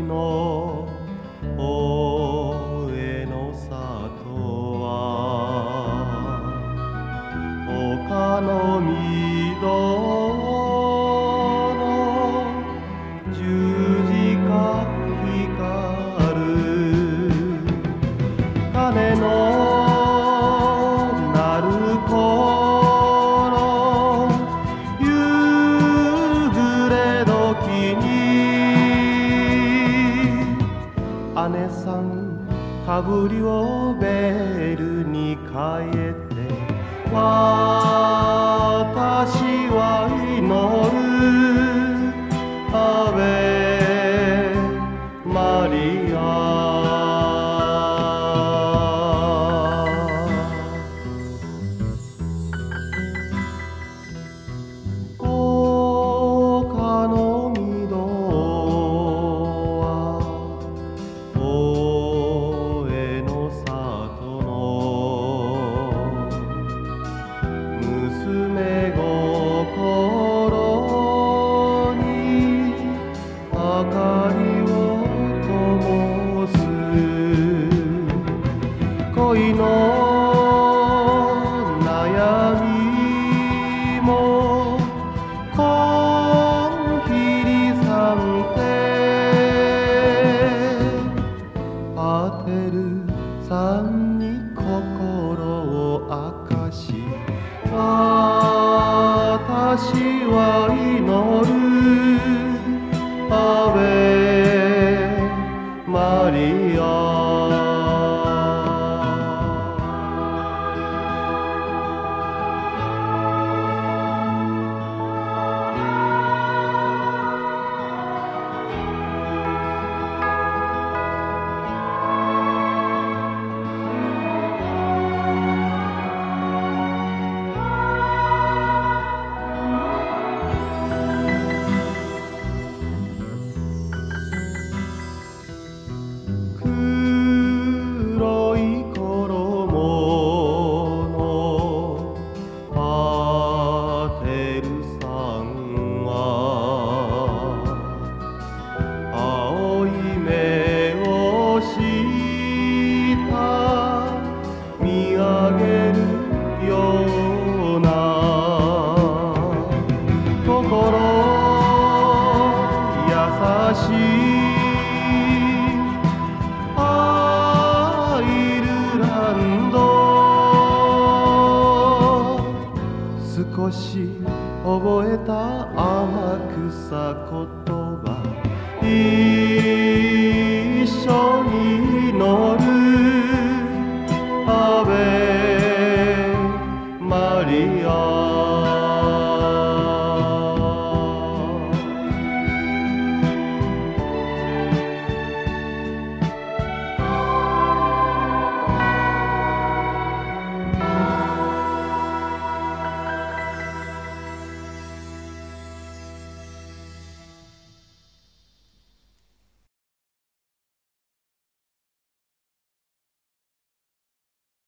の大江の里は丘の緑の十字架光る鐘の鳴る頃夕暮れ時に姉さんかぶりをベルに変えて私は祈るアベマリア丘の緑は大江の里の娘心に明かりを灯す恋の悩みもこんひりさんてパテルさんに心を明かし私は祈るアベマリアアイルランド少し覚えた天草言葉